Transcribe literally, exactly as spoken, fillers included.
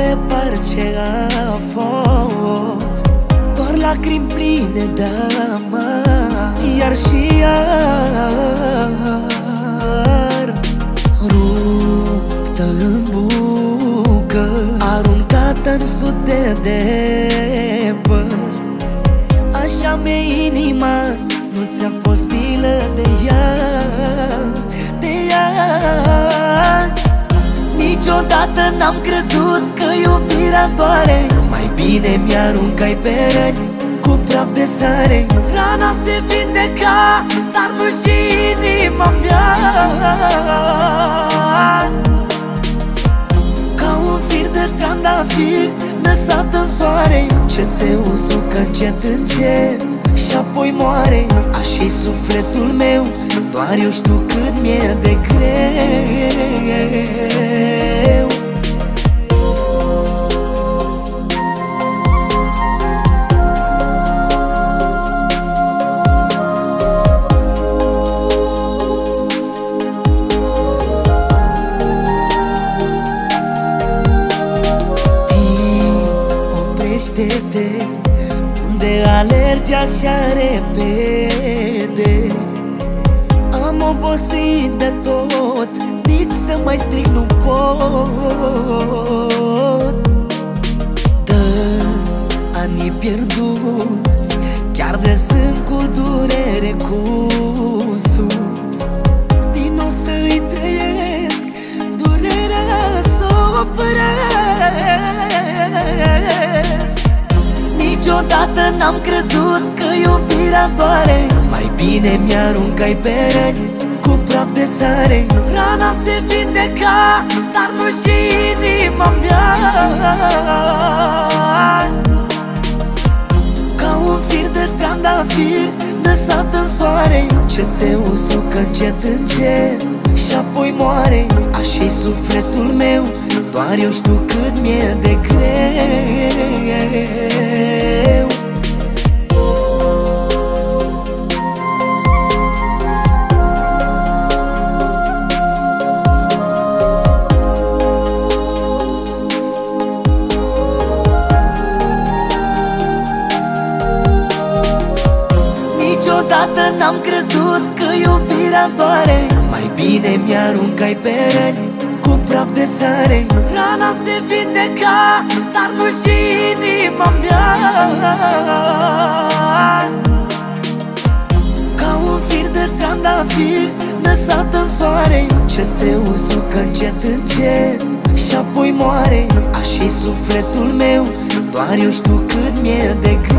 repar ce a fost, doar lacrimi pline de amar. Iar și iar ruptă în bucăți, aruncată în sute de părți. Așa mi-e inima, nu ți-a fost milă de ea, de ea. Niciodată n-am crezut că iubirea doare. Mai bine mi-aruncai pe răni cu praf de sare. Rana se vindeca, dar nu și inima mea. Ca un fir de trandafir lăsat în soare, ce se usucă încet încet și apoi moare. Așa-i sufletul meu, doar eu știu cât mi-e de greu. Oprește-te, unde alergi așa repede. Am obosit de tot, nici să mai strig nu pot. Dă anii pierduți, chiar de sunt cu durere cusuți. Din nou să-i trăiesc, durerea s-o opresc. Niciodată n-am crezut că iubirea doare. Mai bine mi-aruncai pe răni cu praf de sare. Rana se vindeca, dar nu și inima mea. Ca un fir de trandafir lăsat în soare, ce se usucă încet încet și apoi moare. Așa-i sufletul meu, doar eu știu cât mi-e de greu. Niciodată n-am crezut că iubirea doare. Mai bine mi-aruncai pe răni cu praf de sare. Rana se vindeca, dar nu și inima mea. Ca un fir de trandafir lăsat în soare, ce se usucă încet încet și apoi moare. Așa-i sufletul meu, doar eu știu cât mi-e de greu.